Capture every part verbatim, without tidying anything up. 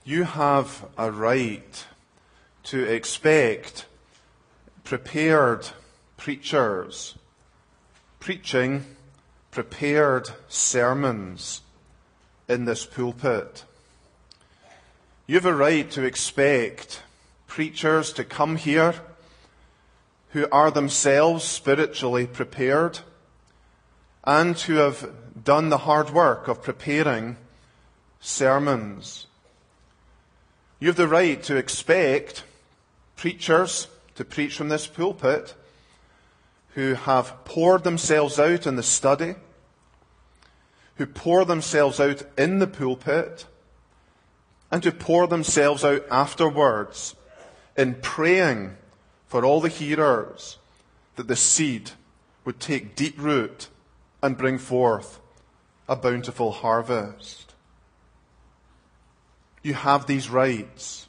you have a right to expect prepared preachers preaching prepared sermons in this pulpit. You have a right to expect preachers to come here who are themselves spiritually prepared and who have done the hard work of preparing sermons. You have the right to expect preachers to preach from this pulpit who have poured themselves out in the study, who pour themselves out in the pulpit, and who pour themselves out afterwards in praying for all the hearers that the seed would take deep root and bring forth a bountiful harvest. You have these rights.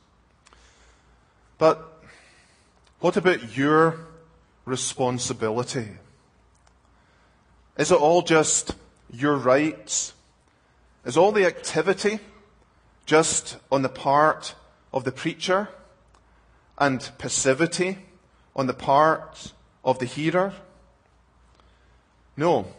But what about your responsibility? Is it all just your rights? Is all the activity just on the part of the preacher and passivity on the part of the hearer? No.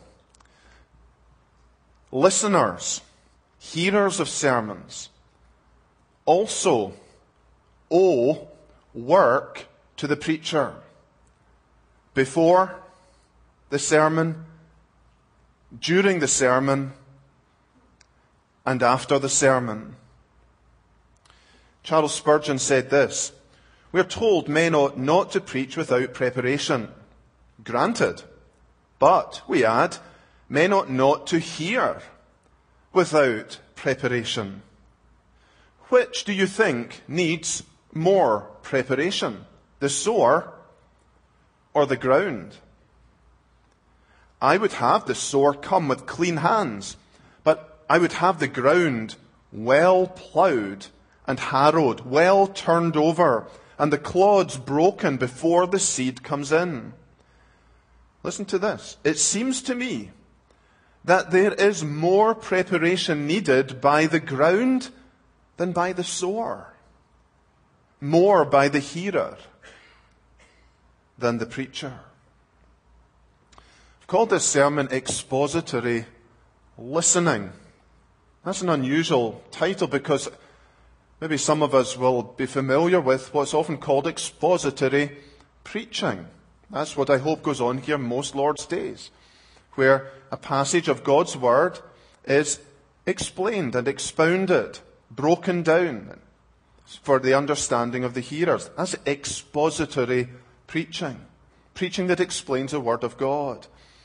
Listeners, hearers of sermons, also owe work to the preacher before the sermon, during the sermon, and after the sermon. Charles Spurgeon said this: "We are told men ought not to preach without preparation. Granted. But, we add, men ought not to hear without preparation. Which do you think needs more preparation, the sower or the ground? I would have the sower come with clean hands, but I would have the ground well ploughed and harrowed, well turned over, and the clods broken before the seed comes in." Listen to this. It seems to me that there is more preparation needed by the ground than by the sower. More by the hearer than the preacher. I've called this sermon Expository Listening. That's an unusual title because maybe some of us will be familiar with what's often called expository preaching. That's what I hope goes on here most Lord's days, where a passage of God's Word is explained and expounded, broken down for the understanding of the hearers. That's expository preaching, preaching that explains the Word of God.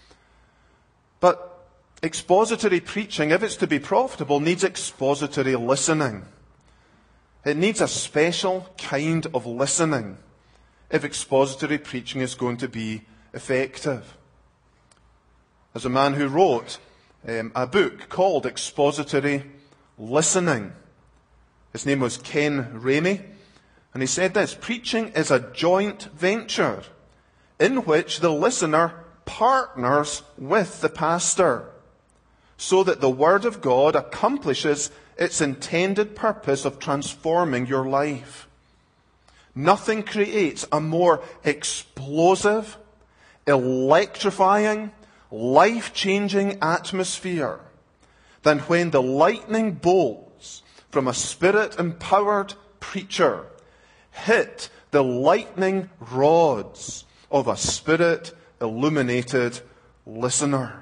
But expository preaching, if it's to be profitable, needs expository listening. It needs a special kind of listening if expository preaching is going to be effective. There's a man who wrote um, a book called Expository Listening. His name was Ken Ramey, and he said this: "Preaching is a joint venture in which the listener partners with the pastor so that the Word of God accomplishes its intended purpose of transforming your life. Nothing creates a more explosive, electrifying, life-changing atmosphere than when the lightning bolts from a Spirit-empowered preacher hit the lightning rods of a Spirit-illuminated listener."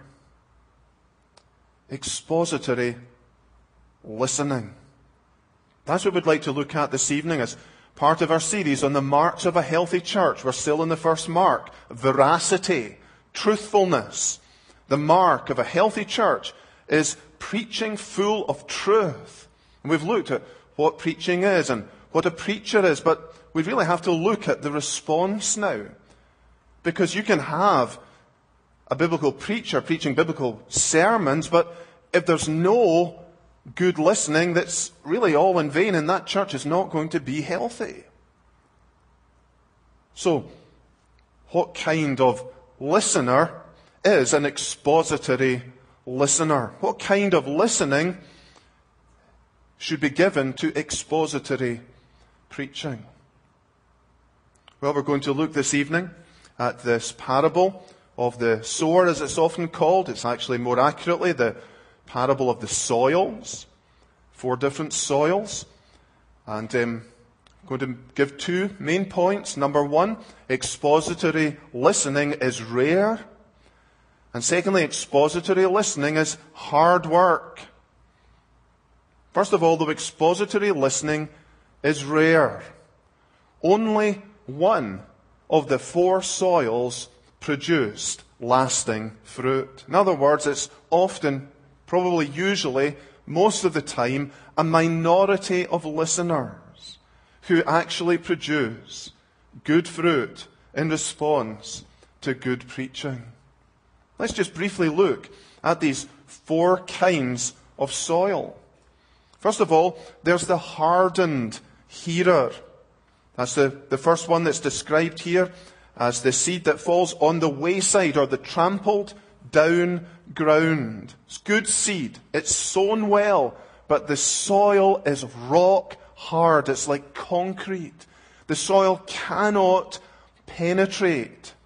Expository listening. That's what we'd like to look at this evening as part of our series on the marks of a healthy church. We're still in the first mark: veracity, truthfulness. The mark of a healthy church is preaching full of truth. And we've looked at what preaching is and what a preacher is, but we really have to look at the response now. Because you can have a biblical preacher preaching biblical sermons, but if there's no good listening, that's really all in vain, and that church is not going to be healthy. So, what kind of listener is an expository listener? What kind of listening should be given to expository preaching. Well, we're going to look this evening at this parable of the sower, as it's often called. It's actually more accurately the parable of the soils, four different soils. And um, I'm going to give two main points. Number one, expository listening is rare. And secondly, expository listening is hard work. First of all, the expository listening is rare. Only one of the four soils produced lasting fruit. In other words, it's often, probably usually, most of the time, a minority of listeners who actually produce good fruit in response to good preaching. Let's just briefly look at these four kinds of soil. First of all, there's the hardened hearer. That's the, the first one that's described here as the seed that falls on the wayside or the trampled down ground. It's good seed. It's sown well, but the soil is rock hard. It's like concrete. The soil cannot penetrate.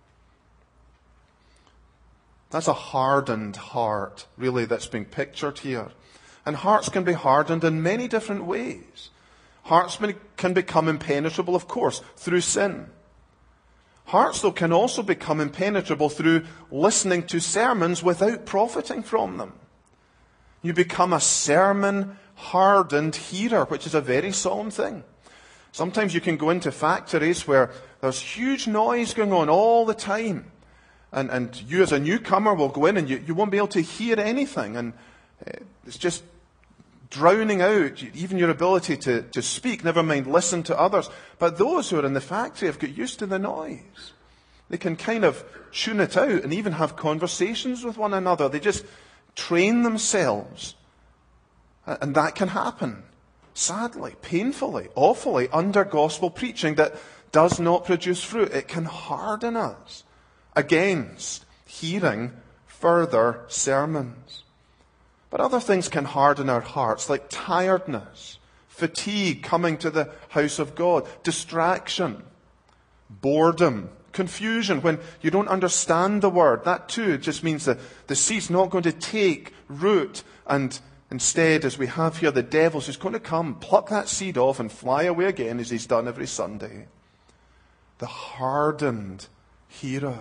That's a hardened heart, really, that's being pictured here. And hearts can be hardened in many different ways. Hearts can become impenetrable, of course, through sin. Hearts, though, can also become impenetrable through listening to sermons without profiting from them. You become a sermon-hardened hearer, which is a very solemn thing. Sometimes you can go into factories where there's huge noise going on all the time. And, and you as a newcomer will go in and you, you won't be able to hear anything. And uh, it's just drowning out even your ability to, to speak, never mind listen to others. But those who are in the factory have got used to the noise. They can kind of tune it out and even have conversations with one another. They just train themselves. And that can happen, sadly, painfully, awfully, under gospel preaching that does not produce fruit. It can harden us against hearing further sermons. But other things can harden our hearts, like tiredness, fatigue coming to the house of God, distraction, boredom, confusion when you don't understand the word. That too just means that the seed's not going to take root, and instead, as we have here, the devil's just going to come, pluck that seed off and fly away again as he's done every Sunday. The hardened hearer.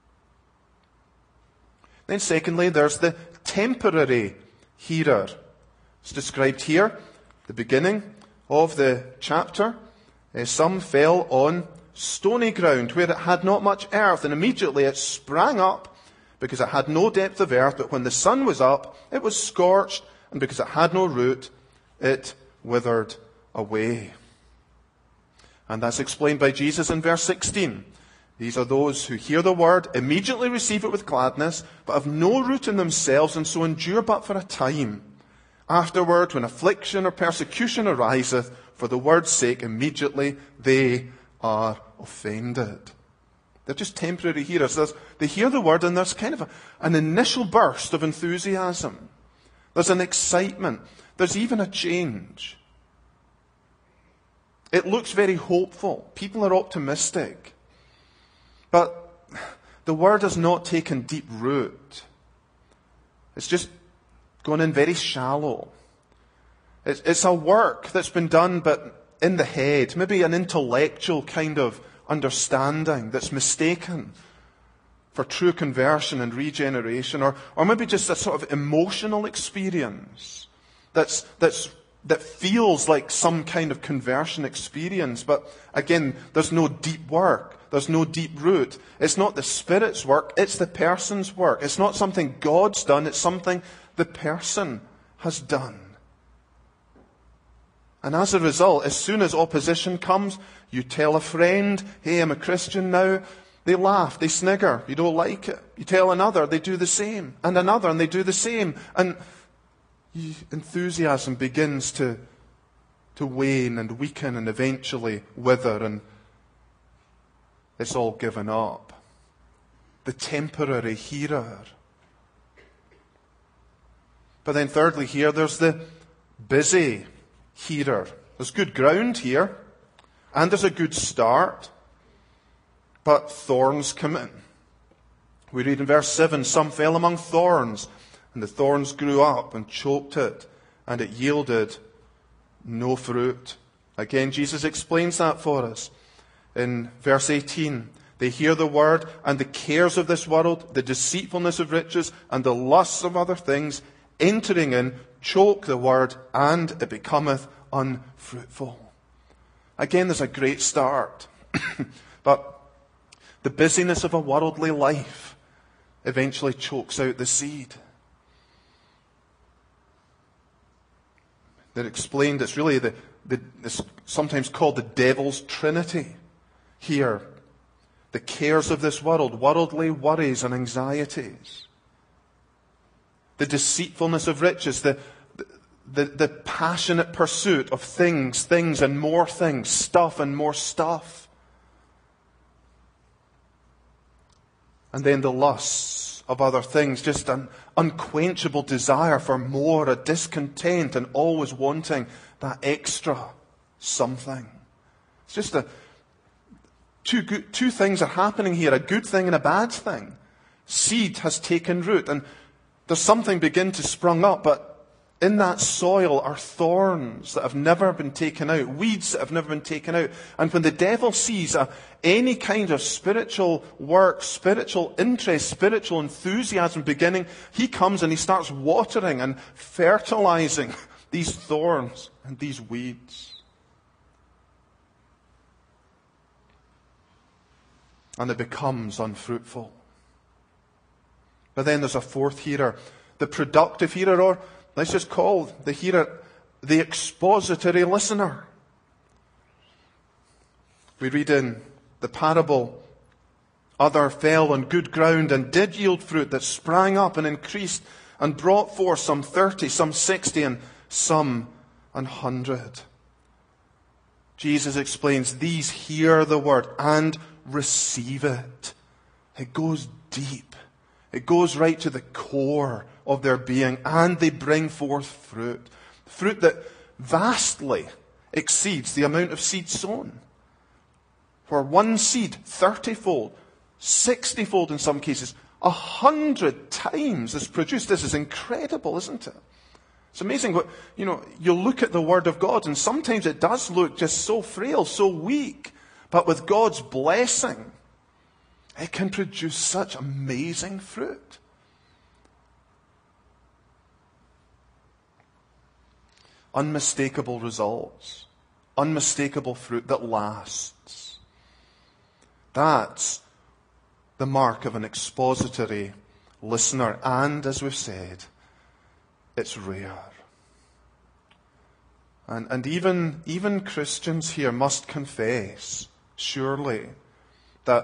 Then secondly, there's the temporary hearer. It's described here, the beginning of the chapter. Uh, some fell on stony ground where it had not much earth, and immediately it sprang up because it had no depth of earth. But when the sun was up, it was scorched, and because it had no root, it withered away. And that's explained by Jesus in verse sixteen. These are those who hear the word, immediately receive it with gladness, but have no root in themselves, and so endure but for a time. Afterward, when affliction or persecution ariseth, for the word's sake, immediately they are offended. They're just temporary hearers. There's, they hear the word, and there's kind of a, an initial burst of enthusiasm. There's an excitement. There's even a change. It looks very hopeful. People are optimistic. But the word has not taken deep root. It's just gone in very shallow. It's, it's a work that's been done, but in the head, maybe an intellectual kind of understanding that's mistaken for true conversion and regeneration, or, or maybe just a sort of emotional experience that's, that's, that feels like some kind of conversion experience. But again, there's no deep work. There's no deep root. It's not the Spirit's work, it's the person's work. It's not something God's done, it's something the person has done. And as a result, as soon as opposition comes, you tell a friend, hey, I'm a Christian now. They laugh, they snigger, you don't like it. You tell another, they do the same. And another, and they do the same. And you, enthusiasm begins to, to wane and weaken and eventually wither, and it's all given up. The temporary hearer. But then thirdly here, there's the busy hearer. There's good ground here, and there's a good start, but thorns come in. We read in verse seven, some fell among thorns, and the thorns grew up and choked it, and it yielded no fruit. Again, Jesus explains that for us. In verse eighteen, they hear the word, and the cares of this world, the deceitfulness of riches, and the lusts of other things, entering in, choke the word, and it becometh unfruitful. Again, there's a great start. But the busyness of a worldly life eventually chokes out the seed. They're explained, it's really the, the it's sometimes called the devil's trinity here. The cares of this world, worldly worries and anxieties. The deceitfulness of riches, the, the, the passionate pursuit of things, things and more things, stuff and more stuff. And then the lusts of other things, just an unquenchable desire for more, a discontent and always wanting that extra something. It's just a two good, two things are happening here, a good thing and a bad thing. Seed has taken root, and there's something begin to sprung up, but in that soil are thorns that have never been taken out, weeds that have never been taken out. And when the devil sees a, any kind of spiritual work, spiritual interest, spiritual enthusiasm beginning, he comes and he starts watering and fertilizing these thorns and these weeds. And it becomes unfruitful. But then there's a fourth hearer, the productive hearer, or let's just call the hearer the expository listener. We read in the parable, other fell on good ground and did yield fruit that sprang up and increased and brought forth some thirty, some sixty, and some an hundred. Jesus explains, these hear the word and receive it. It goes deep. It goes right to the core of their being, and they bring forth fruit. Fruit that vastly exceeds the amount of seed sown. For one seed, thirty-fold, sixty-fold in some cases, a hundred times is produced. This is incredible, isn't it? It's amazing what, you know, you look at the Word of God, and sometimes it does look just so frail, so weak. But with God's blessing, it can produce such amazing fruit. Unmistakable results. Unmistakable fruit that lasts. That's the mark of an expository listener. And, as we've said, it's rare. And, and even, even Christians here must confess, surely, that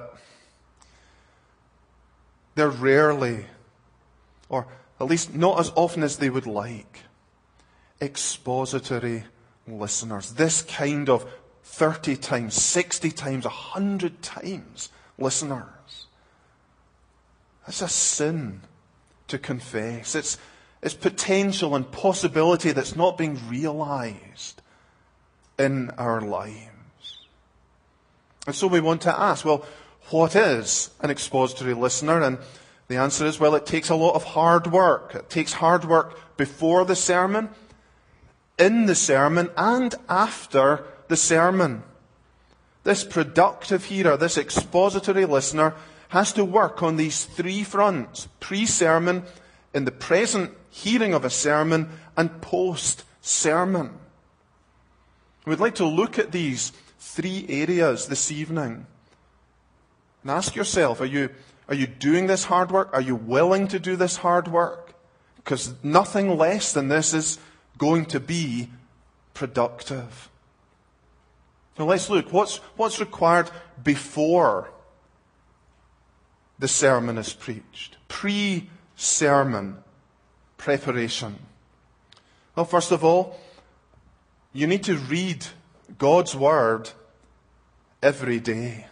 they're rarely, or at least not as often as they would like, expository listeners. This kind of thirty times, sixty times, a hundred times listeners. That's a sin to confess. It's, it's potential and possibility that's not being realized in our lives. And so we want to ask, well, what is an expository listener? And the answer is, well, it takes a lot of hard work. It takes hard work before the sermon, in the sermon, and after the sermon. This productive hearer, this expository listener, has to work on these three fronts: pre-sermon, in the present hearing of a sermon, and post-sermon. We'd like to look at these three areas this evening. And ask yourself, are you, are you doing this hard work? Are you willing to do this hard work? Because nothing less than this is going to be productive. Now let's look. What's, what's required before the sermon is preached? Pre-sermon preparation. Well, first of all, you need to read God's Word every day.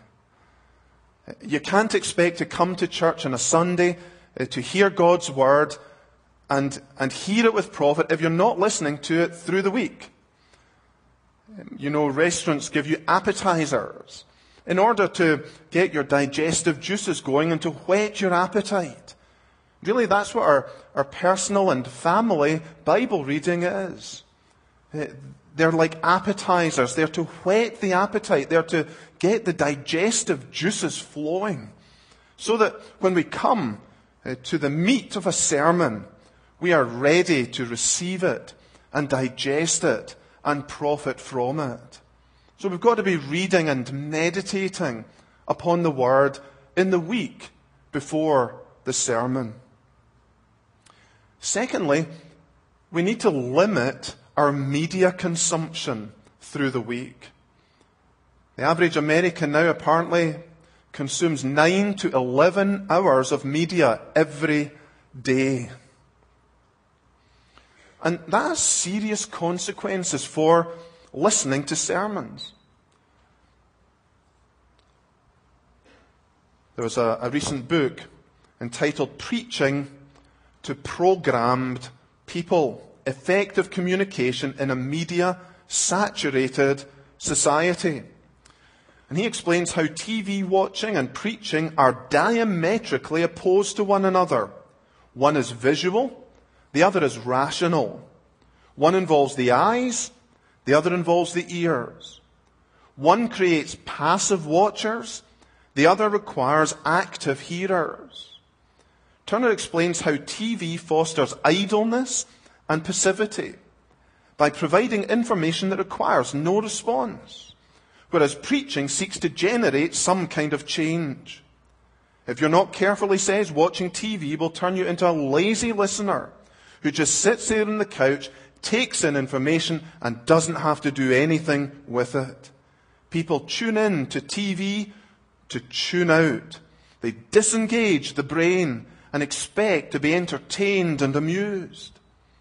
You can't expect to come to church on a Sunday uh, to hear God's Word and, and hear it with profit if you're not listening to it through the week. You know, restaurants give you appetizers in order to get your digestive juices going and to whet your appetite. Really, that's what our, our personal and family Bible reading is. They're like appetizers. They're to whet the appetite. They're to get the digestive juices flowing, so that when we come to the meat of a sermon, we are ready to receive it and digest it and profit from it. So we've got to be reading and meditating upon the Word in the week before the sermon. Secondly, we need to limit our media consumption through the week. The average American now apparently consumes nine to eleven hours of media every day. And that has serious consequences for listening to sermons. There was a, a recent book entitled Preaching to Programmed People: Effective Communication in a Media-Saturated Society. And he explains how T V watching and preaching are diametrically opposed to one another. One is visual, the other is rational. One involves the eyes, the other involves the ears. One creates passive watchers, the other requires active hearers. Turner explains how T V fosters idleness and passivity by providing information that requires no response, whereas preaching seeks to generate some kind of change. If you're not careful, he says, watching T V will turn you into a lazy listener who just sits there on the couch, takes in information, and doesn't have to do anything with it. People tune in to T V to tune out. They disengage the brain and expect to be entertained and amused.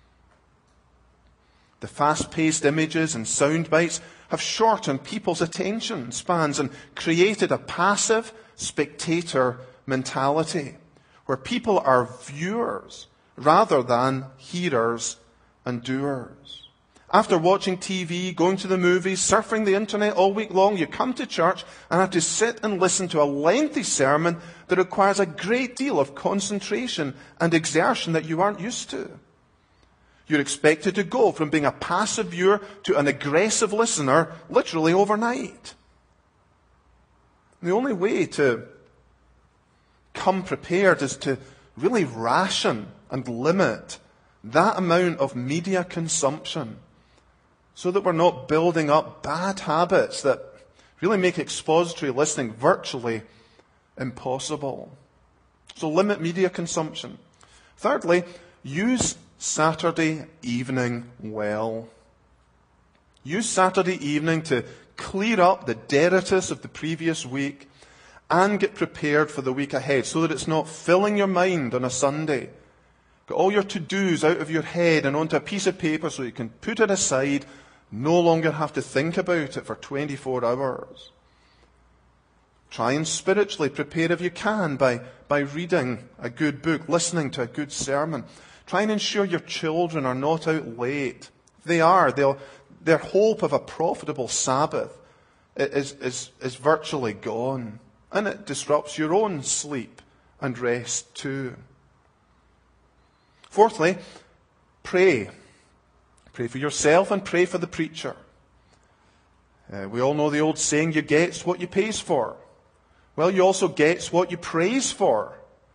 The fast-paced images and sound bites have shortened people's attention spans and created a passive spectator mentality where people are viewers rather than hearers and doers. After watching T V, going to the movies, surfing the internet all week long, you come to church and have to sit and listen to a lengthy sermon that requires a great deal of concentration and exertion that you aren't used to. You're expected to go from being a passive viewer to an aggressive listener literally overnight. The only way to come prepared is to really ration and limit that amount of media consumption so that we're not building up bad habits that really make expository listening virtually impossible. So limit media consumption. Thirdly, use Saturday evening well. Use Saturday evening to clear up the detritus of the previous week and get prepared for the week ahead so that it's not filling your mind on a Sunday. Get all your to-dos out of your head and onto a piece of paper so you can put it aside, no longer have to think about it for twenty-four hours. Try and spiritually prepare if you can by, by reading a good book, listening to a good sermon. Try and ensure your children are not out late. If they are, they'll, their hope of a profitable Sabbath is, is, is virtually gone. And it disrupts your own sleep and rest too. Fourthly, pray. Pray for yourself and pray for the preacher. Uh, we all know the old saying, you gets what you pays for. Well, you also gets what you prays for.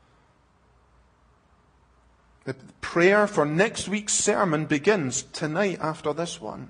The prayer for next week's sermon begins tonight after this one.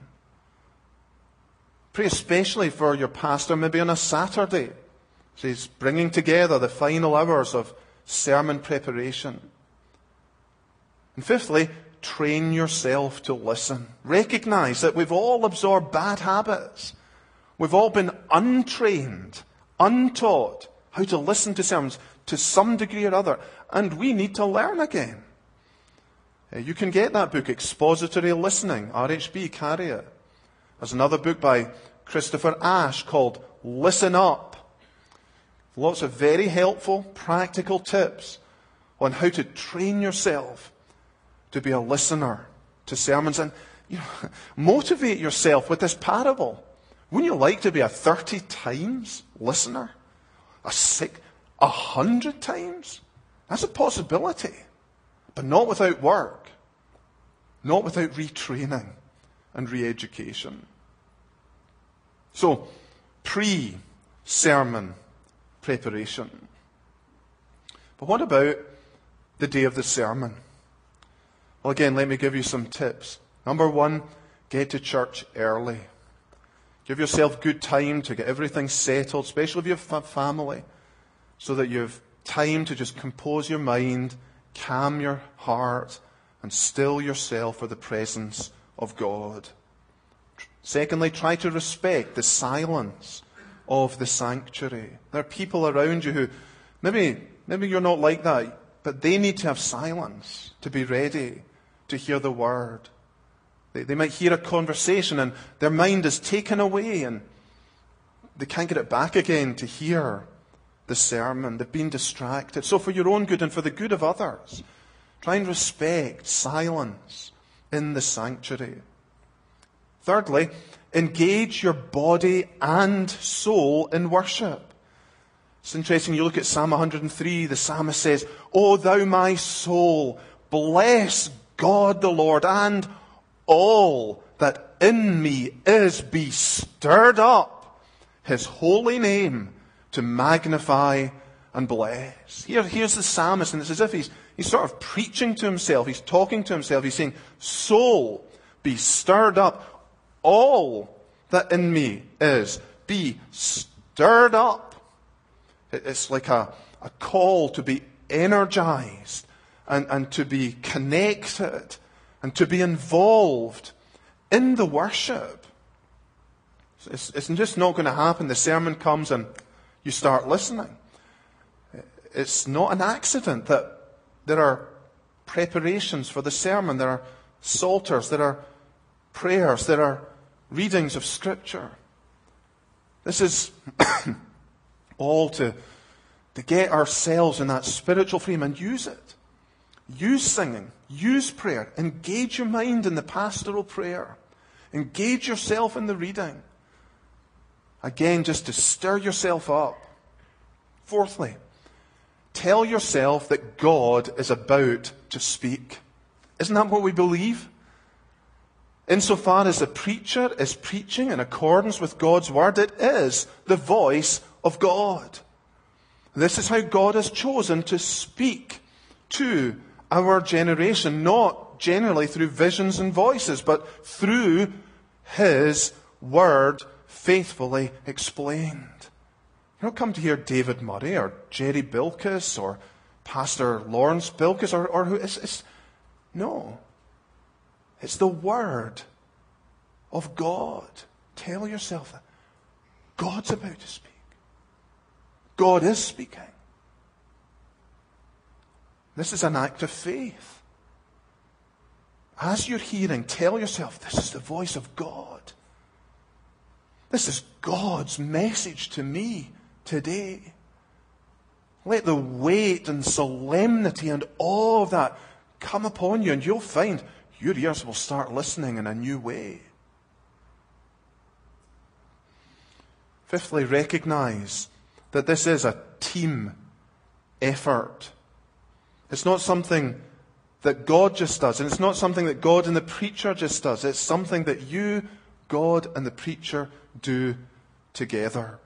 Pray especially for your pastor, maybe on a Saturday. So he's bringing together the final hours of sermon preparation. And fifthly, train yourself to listen. Recognize that we've all absorbed bad habits. We've all been untrained, untaught how to listen to sermons to some degree or other. And we need to learn again. You can get that book, Expository Listening, R H B, carry it. There's another book by Christopher Ash called Listen Up. Lots of very helpful, practical tips on how to train yourself to be a listener to sermons. And you know, motivate yourself with this parable. Wouldn't you like to be a thirty times listener? A six, a hundred times? That's a possibility. But not without work. Not without retraining and re-education. So, pre-sermon preparation. But what about the day of the sermon? Well, again, let me give you some tips. Number one, get to church early. Give yourself good time to get everything settled, especially if you have a family, so that you have time to just compose your mind, calm your heart, and still yourself for the presence of God. Secondly, try to respect the silence of the sanctuary. There are people around you who, maybe, maybe you're not like that, but they need to have silence to be ready to hear the word. They, they might hear a conversation and their mind is taken away and they can't get it back again to hear the sermon. They've been distracted. So for your own good and for the good of others, try and respect silence in the sanctuary. Thirdly, engage your body and soul in worship. It's interesting, you look at Psalm one hundred three, the psalmist says, "O thou my soul, bless God the Lord, and all that in me is, be stirred up his holy name to magnify and bless." Here, here's the psalmist, and it's as if he's, he's sort of preaching to himself. He's talking to himself. He's saying, soul, be stirred up. All that in me is, be stirred up. It's like a, a call to be energized and, and to be connected and to be involved in the worship. It's, it's just not going to happen. The sermon comes and you start listening. It's not an accident that there are preparations for the sermon. There are psalters. There are prayers. There are readings of Scripture. This is all to, to get ourselves in that spiritual frame and use it. Use singing. Use prayer. Engage your mind in the pastoral prayer. Engage yourself in the reading. Again, just to stir yourself up. Fourthly, tell yourself that God is about to speak. Isn't that what we believe? Insofar as the preacher is preaching in accordance with God's word, it is the voice of God. This is how God has chosen to speak to our generation, not generally through visions and voices, but through His word faithfully explained. You don't come to hear David Murray or Jerry Bilkis or Pastor Lawrence Bilkis or, or who. It's, it's, no. It's the word of God. Tell yourself that God's about to speak. God is speaking. This is an act of faith. As you're hearing, tell yourself, this is the voice of God. This is God's message to me today. Let the weight and solemnity and all of that come upon you, and you'll find your ears will start listening in a new way. Fifthly, recognize that this is a team effort. It's not something that God just does, and it's not something that God and the preacher just does. It's something that you, God, and the preacher do together.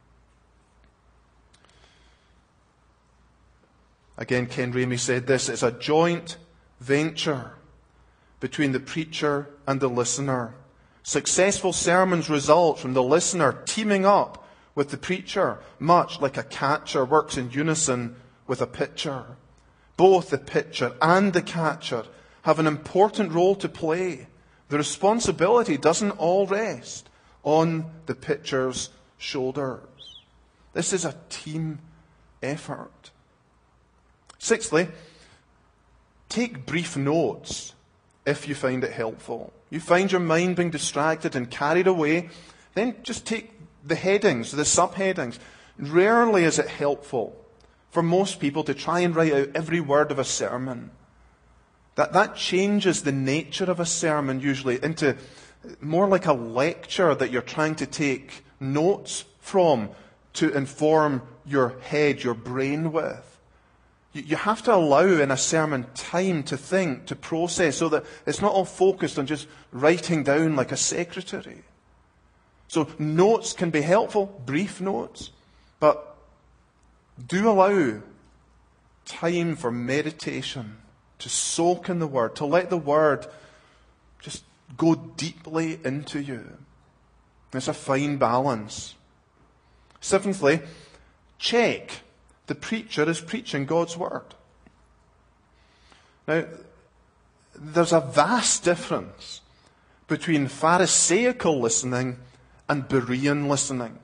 Again, Ken Ramey said this, it's a joint venture between the preacher and the listener. Successful sermons result from the listener teaming up with the preacher, much like a catcher works in unison with a pitcher. Both the pitcher and the catcher have an important role to play. The responsibility doesn't all rest on the pitcher's shoulders. This is a team effort. Sixthly, take brief notes if you find it helpful. You find your mind being distracted and carried away, then just take the headings, the subheadings. Rarely is it helpful for most people to try and write out every word of a sermon. That, that changes the nature of a sermon usually into more like a lecture that you're trying to take notes from to inform your head, your brain with. You, you have to allow in a sermon time to think, to process, so that it's not all focused on just writing down like a secretary. So notes can be helpful, brief notes, but do allow time for meditation, to soak in the Word, to let the Word just go deeply into you. It's a fine balance. Seventhly, check the preacher is preaching God's Word. Now, there's a vast difference between Pharisaical listening and Berean listening.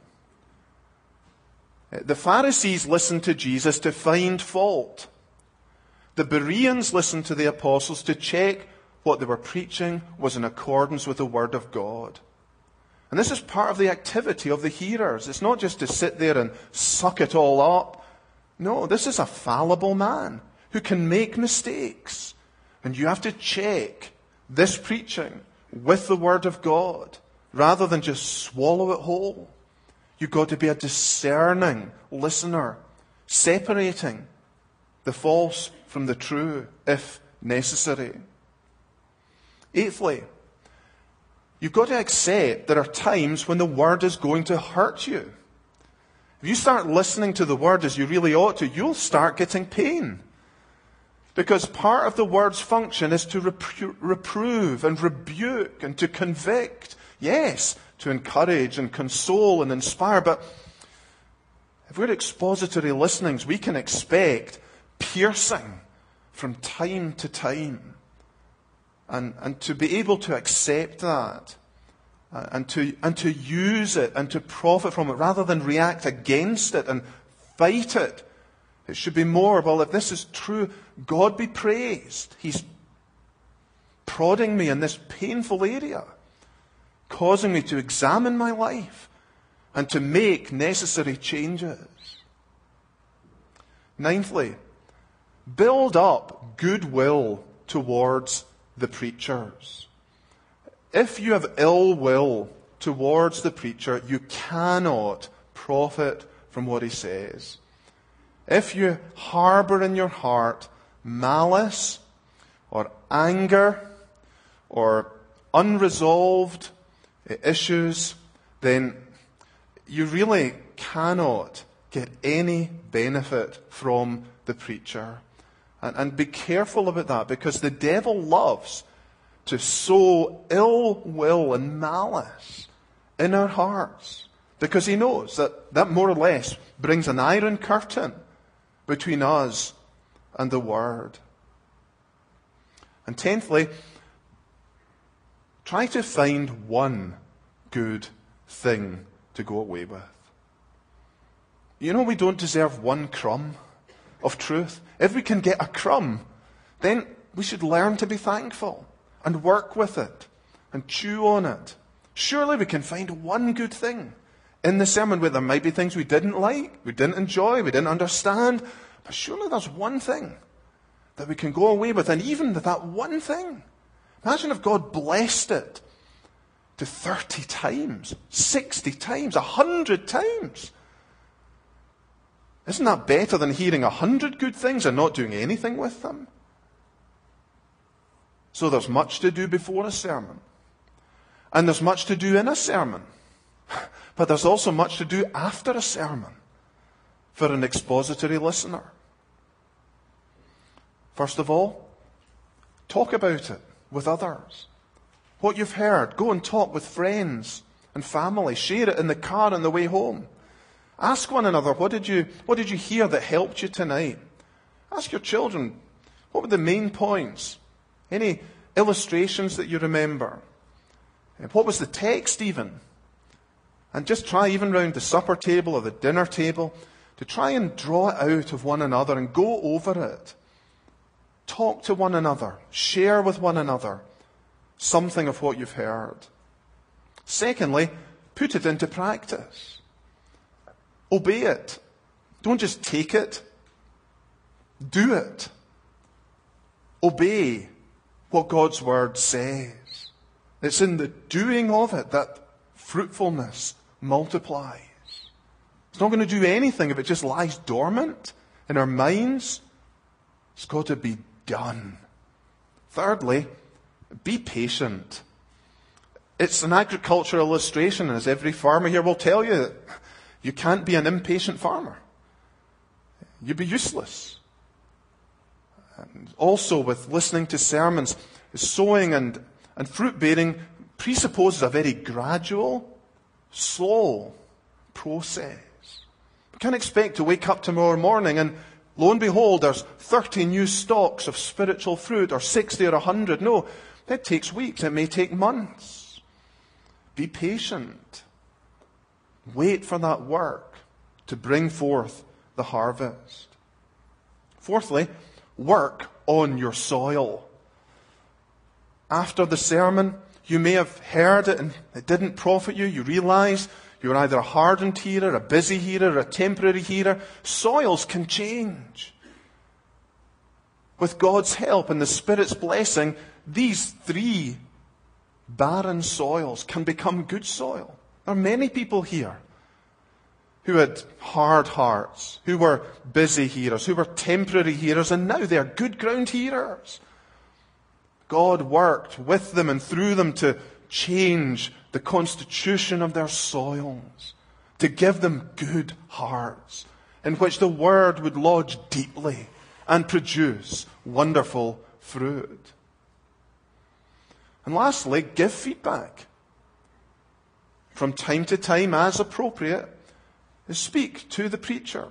The Pharisees listened to Jesus to find fault. The Bereans listened to the apostles to check what they were preaching was in accordance with the Word of God. And this is part of the activity of the hearers. It's not just to sit there and suck it all up. No, this is a fallible man who can make mistakes. And you have to check this preaching with the Word of God rather than just swallow it whole. You've got to be a discerning listener, separating the false from the true, if necessary. Eighthly, you've got to accept there are times when the Word is going to hurt you. If you start listening to the Word as you really ought to, you'll start getting pain. Because part of the Word's function is to repro- reprove and rebuke and to convict. Yes, to encourage and console and inspire. But if we're expository listenings, we can expect piercing from time to time. And, and to be able to accept that uh, and to and to use it and to profit from it rather than react against it and fight it. It should be more, well, if this is true, God be praised. He's prodding me in this painful area, causing me to examine my life and to make necessary changes. Ninthly, build up goodwill towards the preachers. If you have ill will towards the preacher, you cannot profit from what he says. If you harbor in your heart malice or anger or unresolved issues, then you really cannot get any benefit from the preacher. And, and be careful about that, because the devil loves to sow ill will and malice in our hearts, because he knows that that more or less brings an iron curtain between us and the Word. And tenthly, try to find one good thing to go away with. You know, we don't deserve one crumb of truth. If we can get a crumb, then we should learn to be thankful and work with it and chew on it. Surely we can find one good thing in the sermon, where there might be things we didn't like, we didn't enjoy, we didn't understand, but surely there's one thing that we can go away with. And even that one thing, imagine if God blessed it to thirty times, sixty times, one hundred times. Isn't that better than hearing a hundred good things and not doing anything with them? So there's much to do before a sermon. And there's much to do in a sermon. But there's also much to do after a sermon for an expository listener. First of all, talk about it with others. What you've heard, go and talk with friends and family. Share it in the car on the way home. Ask one another, what did you, what did you hear that helped you tonight? Ask your children, what were the main points? Any illustrations that you remember? What was the text even? And just try, even round the supper table or the dinner table, to try and draw it out of one another and go over it. Talk to one another. Share with one another something of what you've heard. Secondly, put it into practice. Obey it. Don't just take it. Do it. Obey what God's word says. It's in the doing of it that fruitfulness multiplies. It's not going to do anything if it just lies dormant in our minds. It's got to be done. Thirdly, be patient. It's an agricultural illustration, as every farmer here will tell you. You can't be an impatient farmer. You'd be useless. And also with listening to sermons, sowing and, and fruit bearing presupposes a very gradual, slow process. We can't expect to wake up tomorrow morning and lo and behold, there's thirty new stalks of spiritual fruit, or sixty or a hundred. No, it takes weeks. It may take months. Be patient. Wait for that work to bring forth the harvest. Fourthly, work on your soil. After the sermon, you may have heard it and it didn't profit you. You realize you're either a hardened hearer, a busy hearer, a temporary hearer. Soils can change. With God's help and the Spirit's blessing, these three barren soils can become good soil. There are many people here who had hard hearts, who were busy hearers, who were temporary hearers, and now they are good ground hearers. God worked with them and through them to change the constitution of their soils, to give them good hearts in which the word would lodge deeply and produce wonderful fruit. And lastly, give feedback. From time to time, as appropriate, speak to the preacher.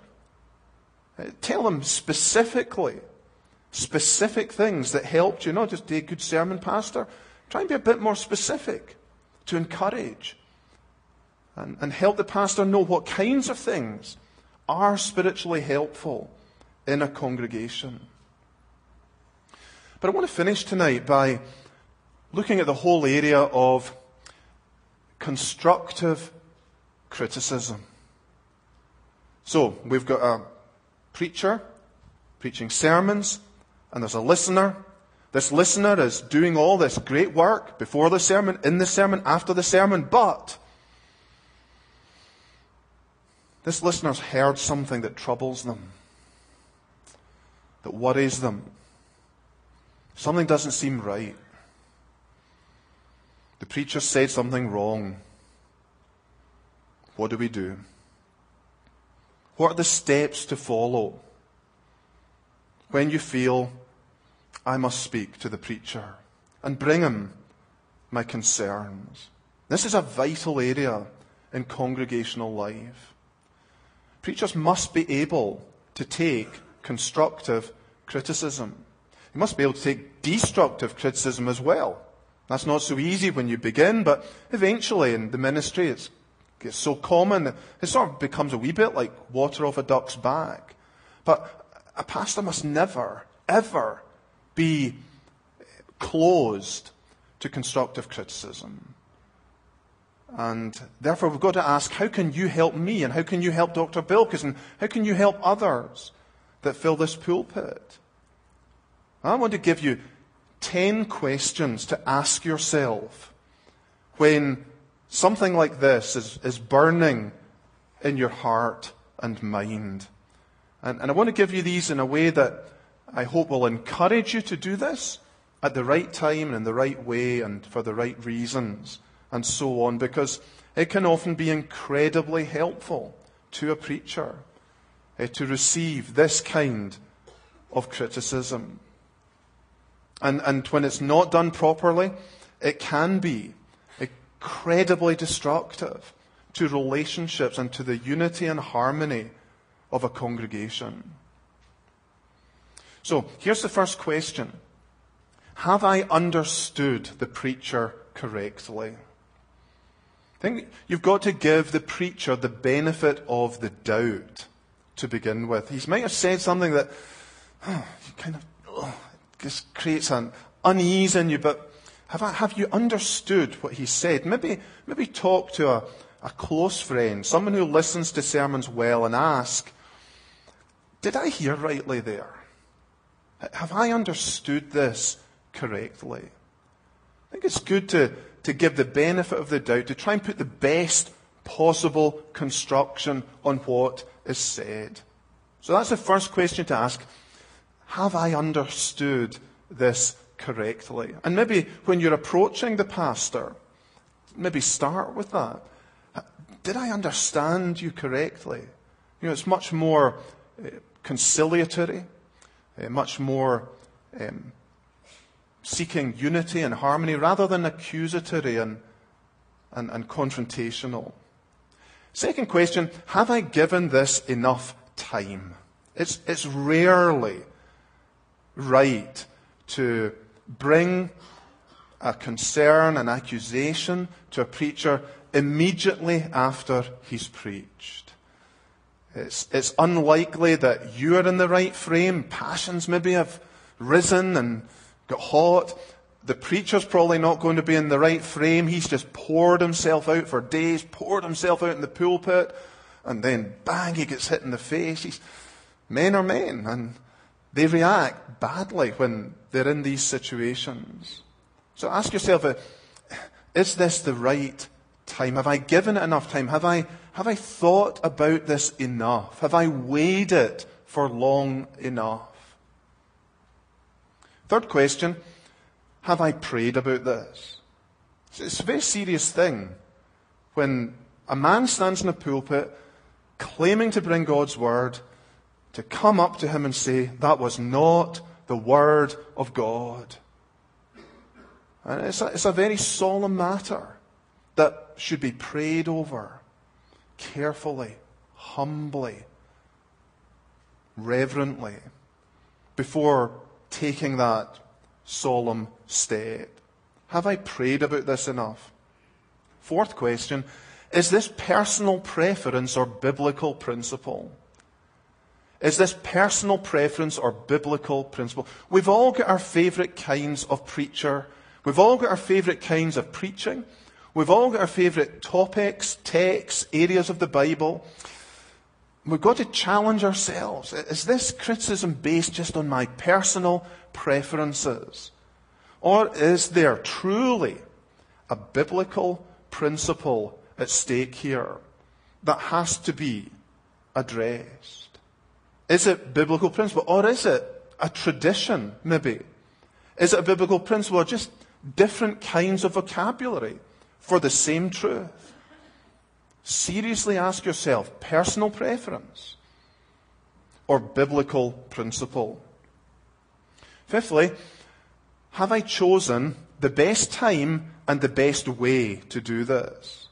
Tell them specifically, specific things that helped you. Not just be a good sermon, Pastor. Try and be a bit more specific to encourage and, and help the pastor know what kinds of things are spiritually helpful in a congregation. But I want to finish tonight by looking at the whole area of constructive criticism. So, we've got a preacher preaching sermons, and there's a listener. This listener is doing all this great work before the sermon, in the sermon, after the sermon, but this listener's heard something that troubles them, that worries them. Something doesn't seem right. The preacher said something wrong. What do we do? What are the steps to follow when you feel, I must speak to the preacher and bring him my concerns? This is a vital area in congregational life. Preachers must be able to take constructive criticism. You must be able to take destructive criticism as well. That's not so easy when you begin, but eventually in the ministry it's It's so common, it sort of becomes a wee bit like water off a duck's back. But a pastor must never, ever be closed to constructive criticism. And therefore we've got to ask, how can you help me? And how can you help Doctor Bilkis? And how can you help others that fill this pulpit? I want to give you ten questions to ask yourself when something like this is, is burning in your heart and mind. And, and I want to give you these in a way that I hope will encourage you to do this at the right time and in the right way and for the right reasons and so on, because it can often be incredibly helpful to a preacher uh, to receive this kind of criticism. And, and when it's not done properly, it can be incredibly destructive to relationships and to the unity and harmony of a congregation. So, here's the first question. Have I understood the preacher correctly? I think you've got to give the preacher the benefit of the doubt to begin with. He might have said something that oh, kind of oh, just creates an unease in you, but Have, I, have you understood what he said? Maybe, maybe talk to a, a close friend, someone who listens to sermons well, and ask, did I hear rightly there? Have I understood this correctly. I think it's good to, to give the benefit of the doubt, to try and put the best possible construction on what is said. So that's the first question to ask. Have I understood this correctly? And maybe when you're approaching the pastor, maybe start with that. Did I understand you correctly? You know, it's much more uh, conciliatory, uh, much more um, seeking unity and harmony rather than accusatory and, and, and confrontational. Second question, have I given this enough time? It's, it's rarely right to bring a concern, an accusation to a preacher immediately after he's preached. It's, it's unlikely that you are in the right frame. Passions maybe have risen and got hot. The preacher's probably not going to be in the right frame. He's just poured himself out for days, poured himself out in the pulpit, and then bang, he gets hit in the face. He's, men are men, and they react badly when they're in these situations. So ask yourself, is this the right time? Have I given it enough time? Have I, have I thought about this enough? Have I weighed it for long enough? Third question, have I prayed about this? It's a very serious thing when a man stands in a pulpit claiming to bring God's word, to come up to him and say, that was not the word of God. And it's a, it's a very solemn matter that should be prayed over carefully, humbly, reverently, before taking that solemn step. Have I prayed about this enough? Fourth question, is this personal preference or biblical principle? Is this personal preference or biblical principle? We've all got our favourite kinds of preacher. We've all got our favourite kinds of preaching. We've all got our favourite topics, texts, areas of the Bible. We've got to challenge ourselves. Is this criticism based just on my personal preferences? Or is there truly a biblical principle at stake here that has to be addressed? Is it biblical principle, or is it a tradition, maybe? Is it a biblical principle, or just different kinds of vocabulary for the same truth? Seriously ask yourself, personal preference or biblical principle? Fifthly, have I chosen the best time and the best way to do this?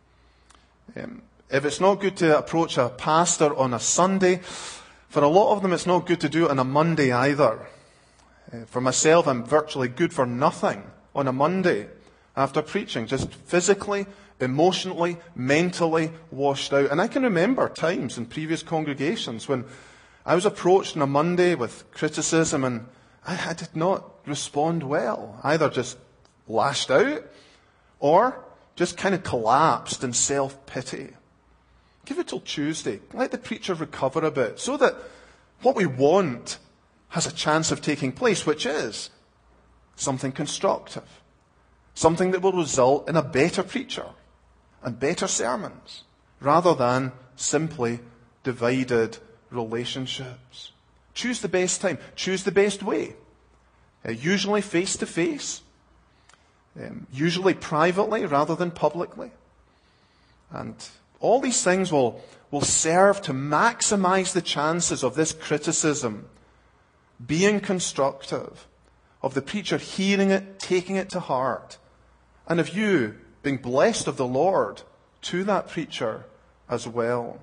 Um, if it's not good to approach a pastor on a Sunday, for a lot of them it's not good to do it on a Monday either. Uh, for myself, I'm virtually good for nothing on a Monday after preaching, just physically, emotionally, mentally washed out. And I can remember times in previous congregations when I was approached on a Monday with criticism and I, I did not respond well. Either just lashed out or just kind of collapsed in self-pity. Give it till Tuesday. Let the preacher recover a bit so that what we want has a chance of taking place, which is something constructive. Something that will result in a better preacher and better sermons, rather than simply divided relationships. Choose the best time. Choose the best way. Uh, usually face-to-face. Um, usually privately rather than publicly. And all these things will, will serve to maximize the chances of this criticism being constructive, of the preacher hearing it, taking it to heart, and of you being blessed of the Lord to that preacher as well.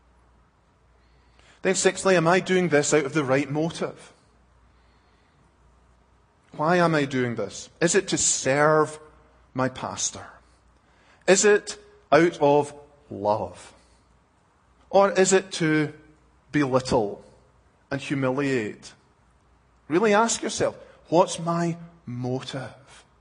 Then sixthly, am I doing this out of the right motive? Why am I doing this? Is it to serve my pastor? Is it out of love? Or is it to belittle and humiliate? Really ask yourself, what's my motive?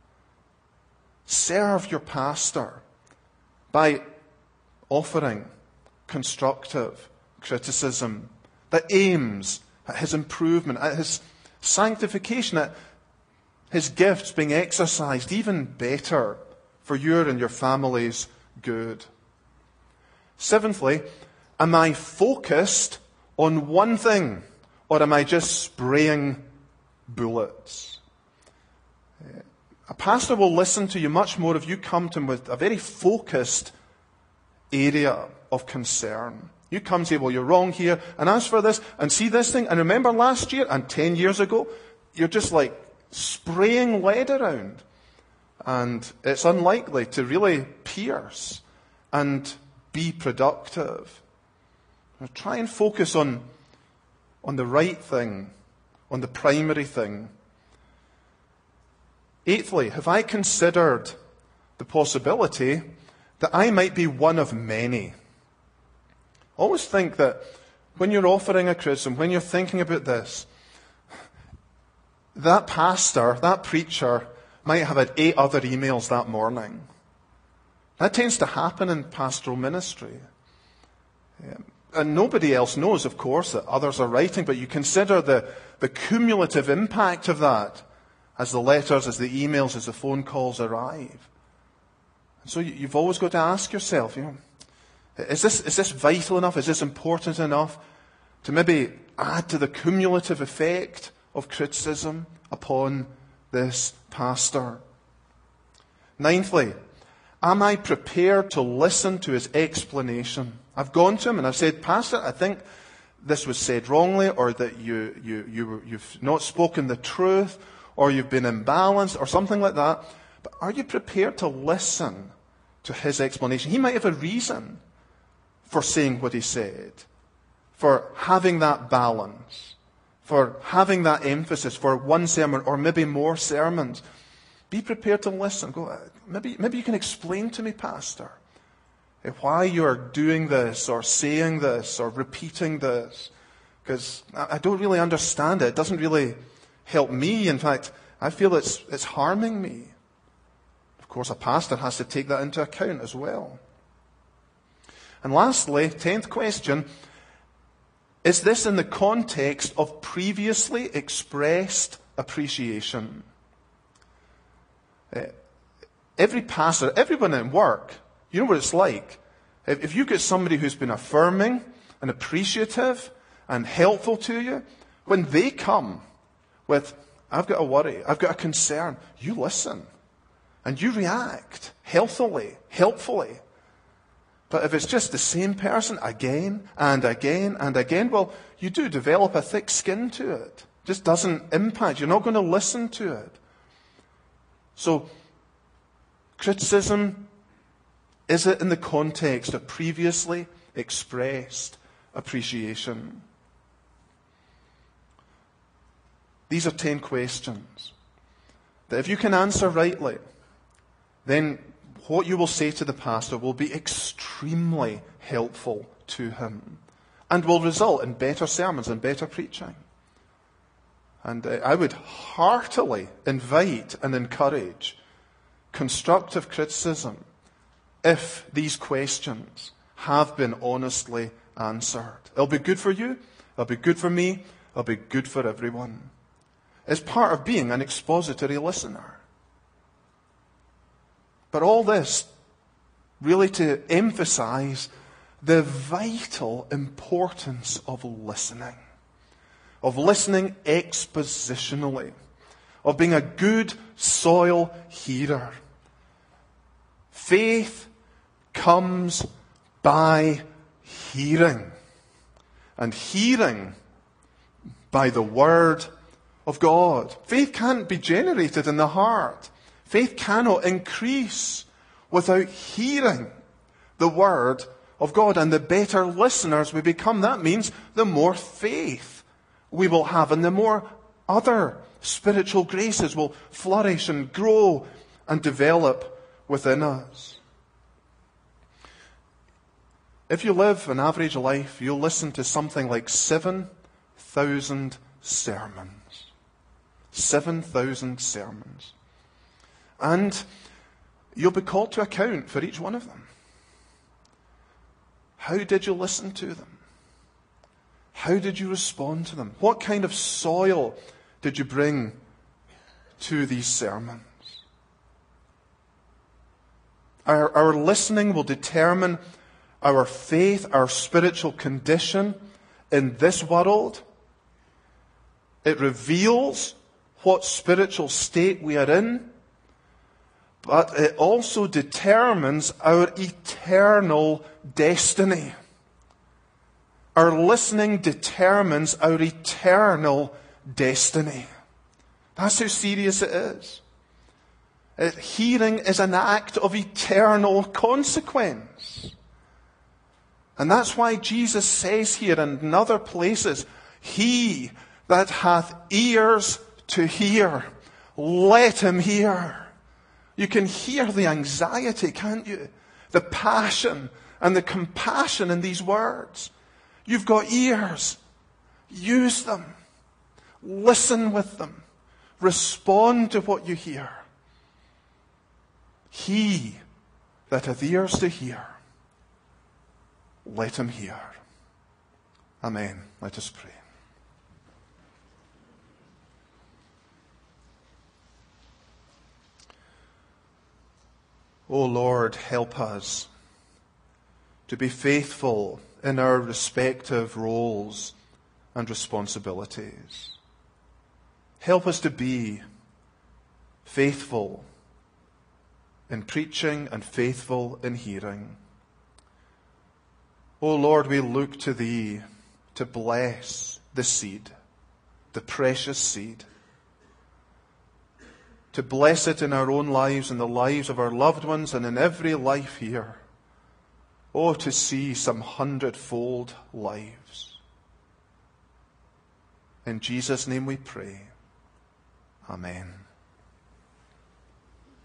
Serve your pastor by offering constructive criticism that aims at his improvement, at his sanctification, at His gifts being exercised even better for your and your family's good. Seventhly, am I focused on one thing, or am I just spraying bullets? A pastor will listen to you much more if you come to him with a very focused area of concern. You come and say, well, you're wrong here, and as for this, and see this thing, and remember last year, and ten years ago, you're just like spraying lead around. And it's unlikely to really pierce and be productive. Now, try and focus on, on the right thing, on the primary thing. Eighthly, have I considered the possibility that I might be one of many? Always think that when you're offering a criticism, when you're thinking about this, that pastor, that preacher, might have had eight other emails that morning. That tends to happen in pastoral ministry. Yeah. And nobody else knows, of course, that others are writing, but you consider the, the cumulative impact of that as the letters, as the emails, as the phone calls arrive. And so you've always got to ask yourself, you know, is this, is this vital enough? Is this important enough to maybe add to the cumulative effect of criticism upon this pastor? Ninthly, am I prepared to listen to his explanation? I've gone to him and I've said, Pastor, I think this was said wrongly, or that you, you, you, you've not spoken the truth, or you've been imbalanced, or something like that. But are you prepared to listen to his explanation? He might have a reason for saying what he said, for having that balance, for having that emphasis for one sermon or maybe more sermons. Be prepared to listen. Go, maybe, maybe you can explain to me, Pastor, why you're doing this or saying this or repeating this. Because I don't really understand it. It doesn't really help me. In fact, I feel it's, it's harming me. Of course, a pastor has to take that into account as well. And lastly, tenth question, is this in the context of previously expressed appreciation? Uh, every pastor, everyone in work, you know what it's like. If, if you get somebody who's been affirming and appreciative and helpful to you, when they come with, I've got a worry, I've got a concern, you listen and you react healthily, helpfully. But if it's just the same person again and again and again, well, you do develop a thick skin to it. It just doesn't impact. You're not going to listen to it. So, criticism, is it in the context of previously expressed appreciation? These are ten questions that if you can answer rightly, then what you will say to the pastor will be extremely helpful to him and will result in better sermons and better preaching. And uh, I would heartily invite and encourage constructive criticism if these questions have been honestly answered. It'll be good for you, it'll be good for me, it'll be good for everyone. It's part of being an expository listener. But all this really to emphasize the vital importance of listening, of listening expositionally, of being a good soil hearer. Faith comes by hearing, and hearing by the Word of God. Faith can't be generated in the heart. Faith cannot increase without hearing the Word of God. And the better listeners we become, that means the more faith we will have, and the more other spiritual graces will flourish and grow and develop within us. If you live an average life, you'll listen to something like seven thousand sermons. seven thousand sermons. And you'll be called to account for each one of them. How did you listen to them? How did you respond to them? What kind of soil did you bring to these sermons. Our, our listening will determine our faith, our spiritual condition in this world. It reveals what spiritual state we are in, but it also determines our eternal destiny. Our listening determines our eternal destiny. That's how serious it is. It, hearing is an act of eternal consequence. And that's why Jesus says here and in other places, he that hath ears to hear, let him hear. You can hear the anxiety, can't you? The passion and the compassion in these words. You've got ears. Use them. Listen with them. Respond to what you hear. He that hath ears to hear, let him hear. Amen. Let us pray. O Lord, help us to be faithful in our respective roles and responsibilities. Help us to be faithful in preaching and faithful in hearing. O Lord, we look to Thee to bless the seed, the precious seed, to bless it in our own lives and the lives of our loved ones and in every life here. Oh, to see some hundredfold lives. In Jesus' name we pray. Amen.